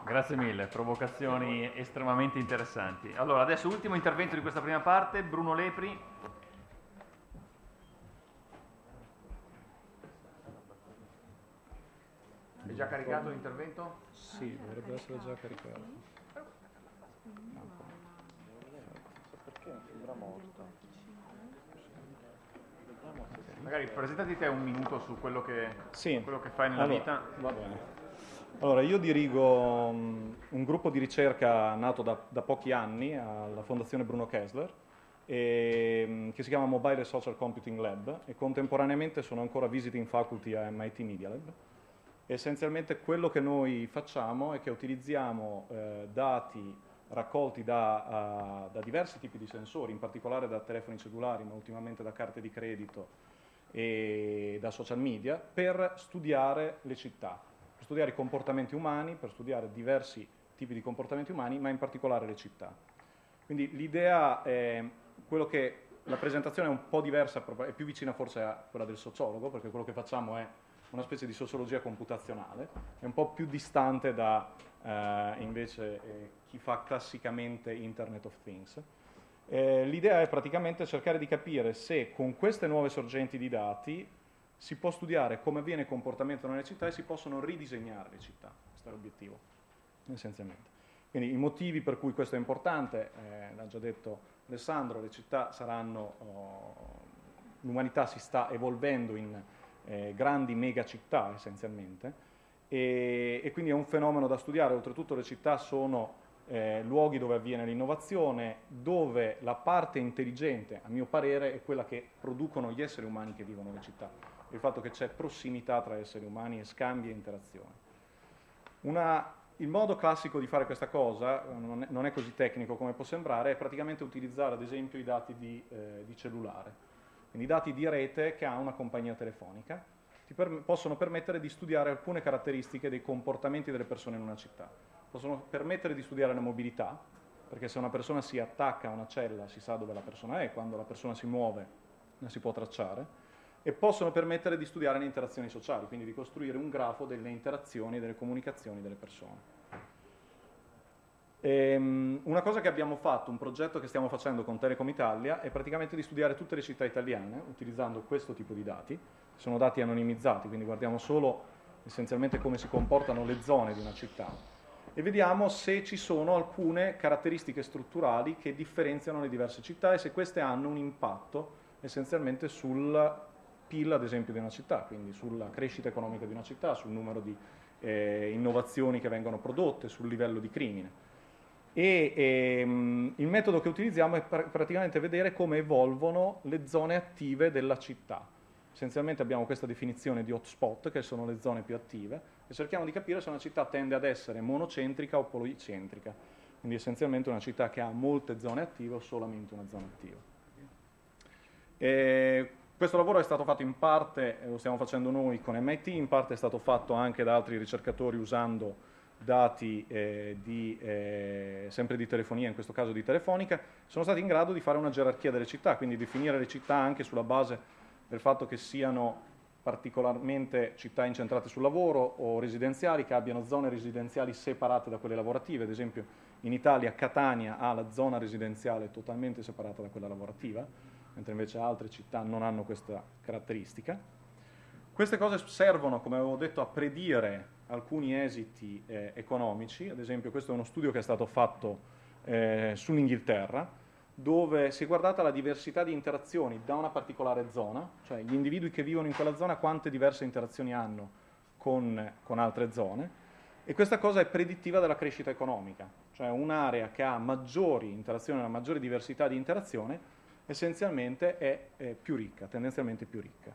Grazie mille, provocazioni estremamente interessanti. Allora, adesso ultimo intervento di questa prima parte, Bruno Lepri. È già caricato l'intervento? Sì, dovrebbe essere già caricato. Perché non sembra morto? Magari presentati te un minuto su quello che, Sì. quello che fai nella Allora, vita. va bene. Allora, io dirigo un gruppo di ricerca nato da pochi anni alla Fondazione Bruno Kessler, che si chiama Mobile and Social Computing Lab, e contemporaneamente sono ancora visiting faculty a MIT Media Lab. Essenzialmente quello che noi facciamo è che utilizziamo dati raccolti da diversi tipi di sensori, in particolare da telefoni cellulari, ma ultimamente da carte di credito e da social media, per studiare le città, per studiare i comportamenti umani, per studiare diversi tipi di comportamenti umani, ma in particolare le città. Quindi l'idea è quello che la presentazione è un po' diversa, è più vicina forse a quella del sociologo, perché quello che facciamo è una specie di sociologia computazionale, è un po' più distante da invece chi fa classicamente Internet of Things. L'idea è praticamente cercare di capire se con queste nuove sorgenti di dati si può studiare come avviene il comportamento nelle città e si possono ridisegnare le città. Questo è l'obiettivo, essenzialmente. Quindi i motivi per cui questo è importante, l'ha già detto Alessandro, le città saranno, l'umanità si sta evolvendo in grandi megacittà essenzialmente, e quindi è un fenomeno da studiare. Oltretutto le città sono luoghi dove avviene l'innovazione, dove la parte intelligente, a mio parere, è quella che producono gli esseri umani che vivono nelle città, il fatto che c'è prossimità tra esseri umani e scambi e interazioni. Il modo classico di fare questa cosa, non è così tecnico come può sembrare, è praticamente utilizzare ad esempio i dati di cellulare, quindi i dati di rete che ha una compagnia telefonica, possono permettere di studiare alcune caratteristiche dei comportamenti delle persone in una città. Possono permettere di studiare la mobilità, perché se una persona si attacca a una cella si sa dove la persona è, quando la persona si muove la si può tracciare, e possono permettere di studiare le interazioni sociali, quindi di costruire un grafo delle interazioni e delle comunicazioni delle persone. Una cosa che abbiamo fatto, un progetto che stiamo facendo con Telecom Italia, è praticamente di studiare tutte le città italiane utilizzando questo tipo di dati. Sono dati anonimizzati, quindi guardiamo solo essenzialmente come si comportano le zone di una città e vediamo se ci sono alcune caratteristiche strutturali che differenziano le diverse città e se queste hanno un impatto essenzialmente sul PIL, ad esempio, di una città, quindi sulla crescita economica di una città, sul numero di innovazioni che vengono prodotte, sul livello di crimine. Il metodo che utilizziamo è praticamente vedere come evolvono le zone attive della città. Essenzialmente abbiamo questa definizione di hotspot, che sono le zone più attive, e cerchiamo di capire se una città tende ad essere monocentrica o policentrica, quindi essenzialmente una città che ha molte zone attive o solamente una zona attiva. Questo lavoro è stato fatto in parte, lo stiamo facendo noi con MIT, in parte è stato fatto anche da altri ricercatori usando dati sempre di telefonia, in questo caso di telefonica. Sono stati in grado di fare una gerarchia delle città, quindi definire le città anche sulla base del fatto che siano particolarmente città incentrate sul lavoro o residenziali, che abbiano zone residenziali separate da quelle lavorative. Ad esempio in Italia Catania ha la zona residenziale totalmente separata da quella lavorativa, mentre invece altre città non hanno questa caratteristica. Queste cose servono, come avevo detto, a predire alcuni esiti economici. Ad esempio questo è uno studio che è stato fatto sull'Inghilterra, dove si è guardata la diversità di interazioni da una particolare zona, cioè gli individui che vivono in quella zona quante diverse interazioni hanno con altre zone, e questa cosa è predittiva della crescita economica, cioè un'area che ha maggiori interazioni, una maggiore diversità di interazione, essenzialmente è più ricca, tendenzialmente più ricca.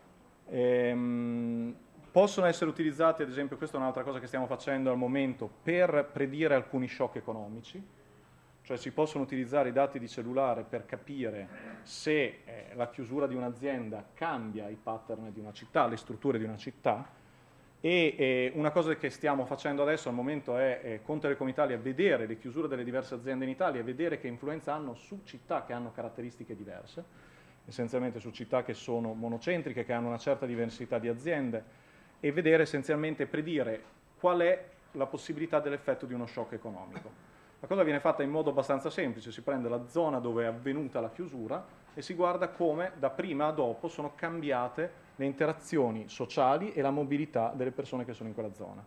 Possono essere utilizzati, ad esempio, questa è un'altra cosa che stiamo facendo al momento, per predire alcuni shock economici, cioè si possono utilizzare i dati di cellulare per capire se la chiusura di un'azienda cambia i pattern di una città, le strutture di una città, e una cosa che stiamo facendo adesso al momento è con Telecom Italia vedere le chiusure delle diverse aziende in Italia e vedere che influenza hanno su città che hanno caratteristiche diverse, essenzialmente su città che sono monocentriche, che hanno una certa diversità di aziende, e vedere essenzialmente, predire qual è la possibilità dell'effetto di uno shock economico. La cosa viene fatta in modo abbastanza semplice, si prende la zona dove è avvenuta la chiusura e si guarda come da prima a dopo sono cambiate le interazioni sociali e la mobilità delle persone che sono in quella zona.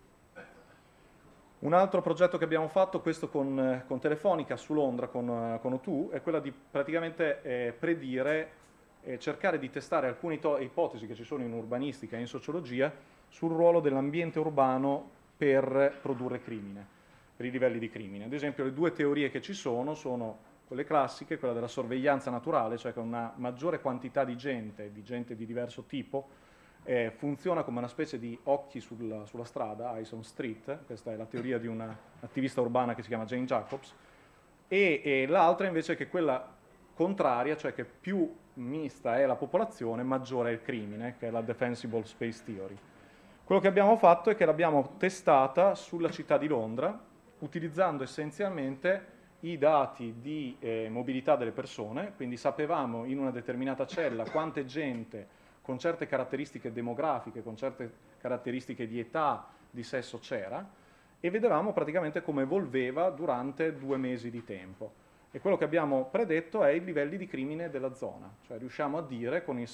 Un altro progetto che abbiamo fatto, questo con Telefonica su Londra, con O2, è quello di praticamente predire e cercare di testare alcune ipotesi che ci sono in urbanistica e in sociologia sul ruolo dell'ambiente urbano per produrre crimine, per i livelli di crimine. Ad esempio, le due teorie che ci sono quelle classiche, quella della sorveglianza naturale, cioè che una maggiore quantità di gente di diverso tipo, funziona come una specie di occhi sulla strada, eyes on street. Questa è la teoria di un'attivista urbana che si chiama Jane Jacobs, e l'altra invece è che quella contraria, cioè che più mista è la popolazione, maggiore è il crimine, che è la Defensible Space Theory. Quello che abbiamo fatto è che l'abbiamo testata sulla città di Londra, utilizzando essenzialmente i dati di mobilità delle persone, quindi sapevamo in una determinata cella quante gente con certe caratteristiche demografiche, con certe caratteristiche di età, di sesso c'era, e vedevamo praticamente come evolveva durante 2 mesi di tempo. E quello che abbiamo predetto è i livelli di crimine della zona, cioè riusciamo a dire con il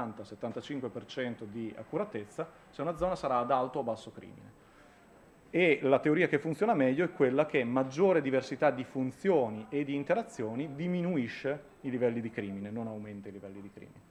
70-75% di accuratezza se una zona sarà ad alto o basso crimine. E la teoria che funziona meglio è quella che maggiore diversità di funzioni e di interazioni diminuisce i livelli di crimine, non aumenta i livelli di crimine.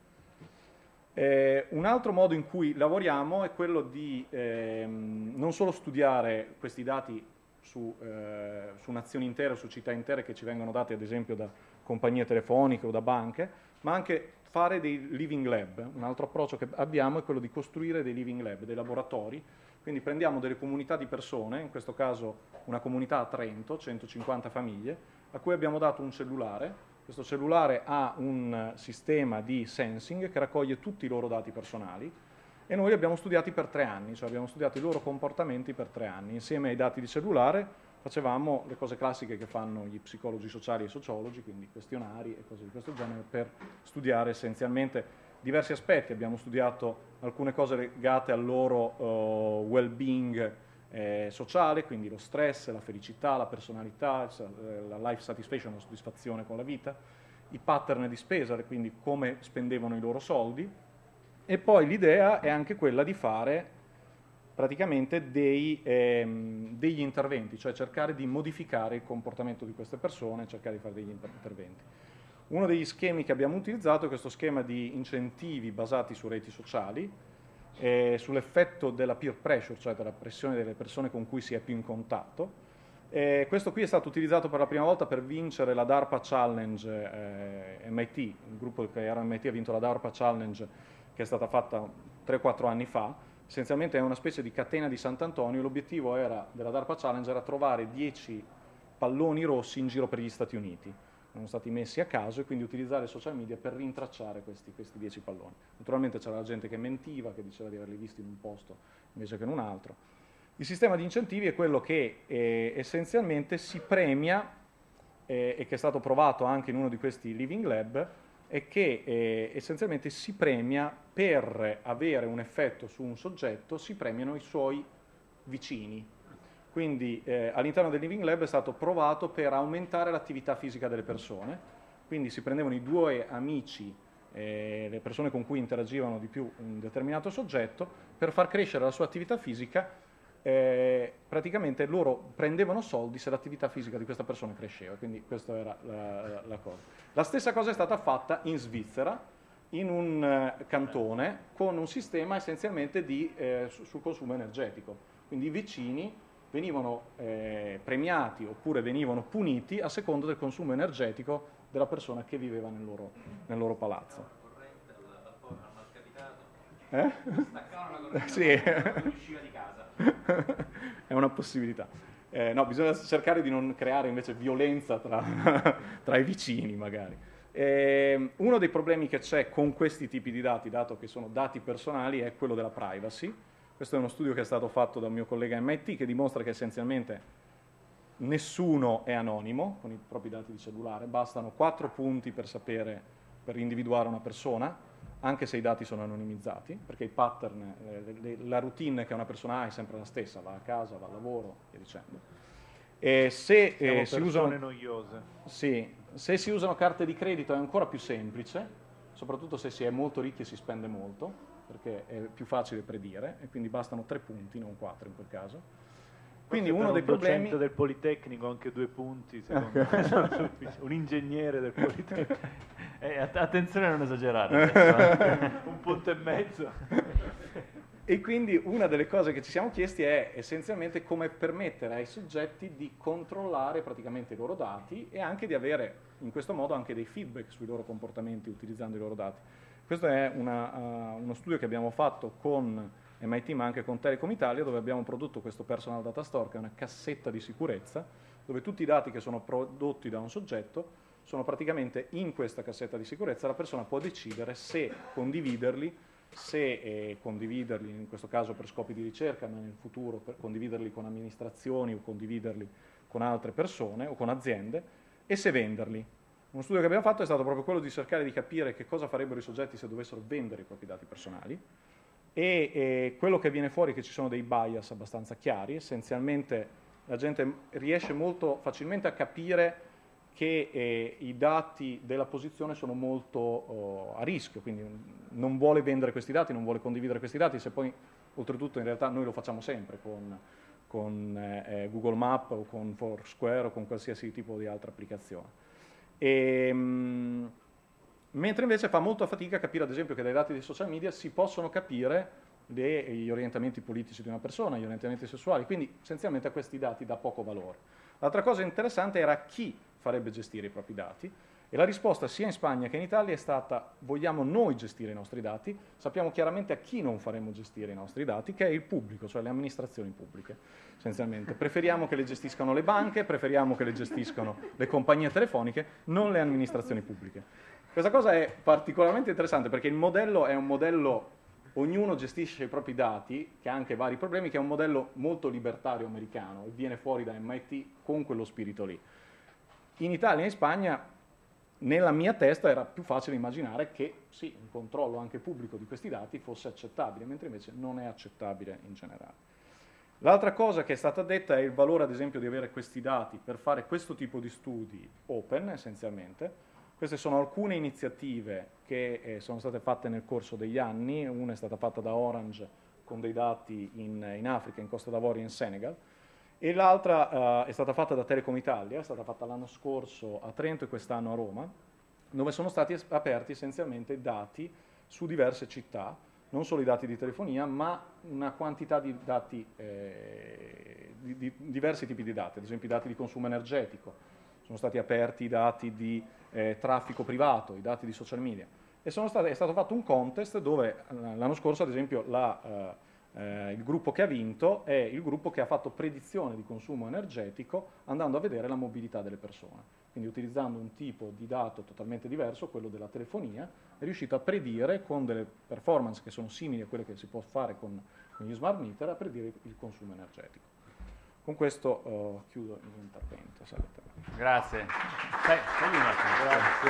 Un altro modo in cui lavoriamo è quello di non solo studiare questi dati su nazioni intere o su città intere che ci vengono dati ad esempio da compagnie telefoniche o da banche, ma anche fare dei living lab. Un altro approccio che abbiamo è quello di costruire dei living lab, dei laboratori. Quindi prendiamo delle comunità di persone, in questo caso una comunità a Trento, 150 famiglie, a cui abbiamo dato un cellulare. Questo cellulare ha un sistema di sensing che raccoglie tutti i loro dati personali e noi li abbiamo studiati per 3 anni, cioè abbiamo studiato i loro comportamenti per 3 anni. Insieme ai dati di cellulare facevamo le cose classiche che fanno gli psicologi sociali e i sociologi, quindi questionari e cose di questo genere, per studiare essenzialmente diversi aspetti. Abbiamo studiato alcune cose legate al loro well-being sociale, quindi lo stress, la felicità, la personalità, la life satisfaction, la soddisfazione con la vita, i pattern di spesa, quindi come spendevano i loro soldi, e poi l'idea è anche quella di fare praticamente degli interventi, cioè cercare di modificare il comportamento di queste persone, cercare di fare degli interventi. Uno degli schemi che abbiamo utilizzato è questo schema di incentivi basati su reti sociali, sull'effetto della peer pressure, cioè della pressione delle persone con cui si è più in contatto. Questo qui è stato utilizzato per la prima volta per vincere la DARPA Challenge MIT, il gruppo che era MIT ha vinto la DARPA Challenge che è stata fatta 3-4 anni fa. Essenzialmente è una specie di catena di Sant'Antonio. L'obiettivo della DARPA Challenge era trovare 10 palloni rossi in giro per gli Stati Uniti. Sono stati messi a caso e quindi utilizzare i social media per rintracciare questi 10 palloni. Naturalmente c'era la gente che mentiva, che diceva di averli visti in un posto invece che in un altro. Il sistema di incentivi è quello che essenzialmente si premia, e che è stato provato anche in uno di questi living lab, è che essenzialmente si premia per avere un effetto su un soggetto, si premiano i suoi vicini. Quindi all'interno del Living Lab è stato provato per aumentare l'attività fisica delle persone, quindi si prendevano i 2 amici, le persone con cui interagivano di più un determinato soggetto, per far crescere la sua attività fisica, praticamente loro prendevano soldi se l'attività fisica di questa persona cresceva, quindi questa era la cosa. La stessa cosa è stata fatta in Svizzera, in un cantone, con un sistema essenzialmente sul consumo energetico, quindi i vicini venivano premiati oppure venivano puniti a seconda del consumo energetico della persona che viveva nel loro palazzo. Staccavano la corrente Sì. quando usciva di casa. È una possibilità. No, bisogna cercare di non creare invece violenza tra i vicini magari. Uno dei problemi che c'è con questi tipi di dati, dato che sono dati personali, è quello della privacy. Questo è uno studio che è stato fatto da un mio collega MIT che dimostra che essenzialmente nessuno è anonimo con i propri dati di cellulare, bastano 4 punti per individuare una persona, anche se i dati sono anonimizzati, perché i pattern, la routine che una persona ha è sempre la stessa, va a casa, va al lavoro e dicendo. E se si usano noiose. sì, se si usano carte di credito è ancora più semplice, soprattutto se si è molto ricchi e si spende molto, perché è più facile predire e quindi bastano 3 punti, non 4 in quel caso. Quindi uno dei problemi del Politecnico anche 2 punti, secondo me sono sufficienti. Un ingegnere del Politecnico. Attenzione a non esagerare. Adesso, 1,5 punti. E quindi una delle cose che ci siamo chiesti è essenzialmente come permettere ai soggetti di controllare praticamente i loro dati e anche di avere in questo modo anche dei feedback sui loro comportamenti utilizzando i loro dati. Questo è uno studio che abbiamo fatto con MIT ma anche con Telecom Italia, dove abbiamo prodotto questo Personal Data Store, che è una cassetta di sicurezza, dove tutti i dati che sono prodotti da un soggetto sono praticamente in questa cassetta di sicurezza. La persona può decidere se condividerli, in questo caso per scopi di ricerca, ma nel futuro per condividerli con amministrazioni o condividerli con altre persone o con aziende, e se venderli. Uno studio che abbiamo fatto è stato proprio quello di cercare di capire che cosa farebbero i soggetti se dovessero vendere i propri dati personali, e quello che viene fuori è che ci sono dei bias abbastanza chiari. Essenzialmente la gente riesce molto facilmente a capire che i dati della posizione sono molto a rischio, quindi non vuole vendere questi dati, non vuole condividere questi dati, se poi oltretutto in realtà noi lo facciamo sempre con Google Map o con Foursquare o con qualsiasi tipo di altra applicazione. Mentre invece fa molta fatica a capire, ad esempio, che dai dati dei social media si possono capire gli orientamenti politici di una persona, gli orientamenti sessuali, quindi essenzialmente a questi dati dà poco valore. L'altra cosa interessante era chi farebbe gestire i propri dati, e la risposta sia in Spagna che in Italia è stata: vogliamo noi gestire i nostri dati, sappiamo chiaramente a chi non faremo gestire i nostri dati, che è il pubblico, cioè le amministrazioni pubbliche, essenzialmente. Preferiamo che le gestiscano le banche, preferiamo che le gestiscano le compagnie telefoniche, non le amministrazioni pubbliche. Questa cosa è particolarmente interessante perché il modello è un modello, ognuno gestisce i propri dati, che ha anche vari problemi, che è un modello molto libertario americano e viene fuori da MIT con quello spirito lì. In Italia e in Spagna, nella mia testa, era più facile immaginare che sì, un controllo anche pubblico di questi dati fosse accettabile, mentre invece non è accettabile in generale. L'altra cosa che è stata detta è il valore, ad esempio, di avere questi dati per fare questo tipo di studi open, essenzialmente. Queste sono alcune iniziative che sono state fatte nel corso degli anni. Una è stata fatta da Orange con dei dati in Africa, in Costa d'Avorio e in Senegal, e l'altra è stata fatta da Telecom Italia, è stata fatta l'anno scorso a Trento e quest'anno a Roma, dove sono stati aperti essenzialmente dati su diverse città, non solo i dati di telefonia, ma una quantità di dati, di diversi tipi di dati, ad esempio i dati di consumo energetico. Sono stati aperti i dati di traffico privato, i dati di social media. E è stato fatto un contest dove l'anno scorso, ad esempio, il gruppo che ha vinto è il gruppo che ha fatto predizione di consumo energetico andando a vedere la mobilità delle persone. Quindi utilizzando un tipo di dato totalmente diverso, quello della telefonia, è riuscito a predire con delle performance che sono simili a quelle che si può fare con gli smart meter, a predire il consumo energetico. Con questo chiudo il mio intervento. Grazie. Stai un attimo. Grazie.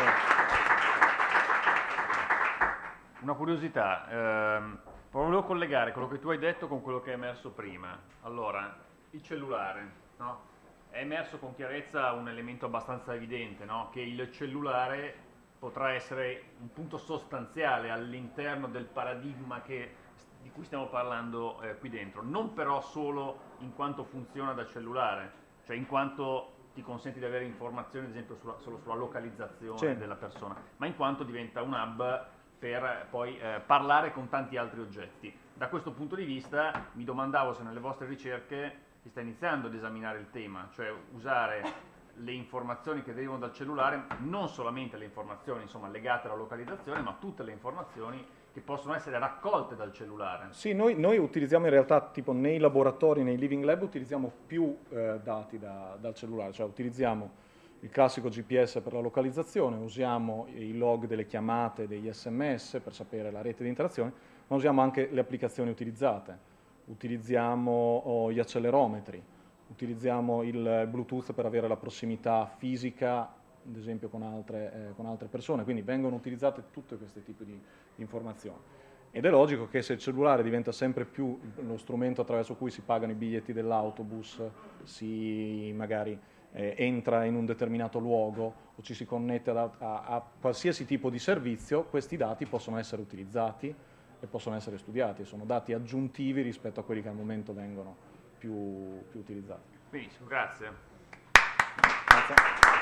Una curiosità, volevo collegare quello che tu hai detto con quello che è emerso prima. Allora, il cellulare, no? È emerso con chiarezza un elemento abbastanza evidente, no? Che il cellulare potrà essere un punto sostanziale all'interno del paradigma di cui stiamo parlando qui dentro, non però solo in quanto funziona da cellulare, cioè in quanto ti consente di avere informazioni, ad esempio, solo sulla localizzazione della persona, ma in quanto diventa un hub per poi parlare con tanti altri oggetti. Da questo punto di vista mi domandavo se nelle vostre ricerche si sta iniziando ad esaminare il tema, cioè usare le informazioni che derivano dal cellulare, non solamente le informazioni insomma, legate alla localizzazione, ma tutte le informazioni che possono essere raccolte dal cellulare. Sì, noi utilizziamo in realtà, tipo nei laboratori, nei living lab, utilizziamo più dati dal cellulare, cioè utilizziamo il classico GPS per la localizzazione, usiamo i log delle chiamate, degli SMS per sapere la rete di interazione, ma usiamo anche le applicazioni utilizzate, utilizziamo gli accelerometri, utilizziamo il Bluetooth per avere la prossimità fisica ad esempio con altre persone, quindi vengono utilizzate tutte questi tipi di informazioni. Ed è logico che se il cellulare diventa sempre più lo strumento attraverso cui si pagano i biglietti dell'autobus, si magari entra in un determinato luogo o ci si connette a qualsiasi tipo di servizio, questi dati possono essere utilizzati e possono essere studiati, sono dati aggiuntivi rispetto a quelli che al momento vengono più utilizzati. Benissimo, grazie. Grazie.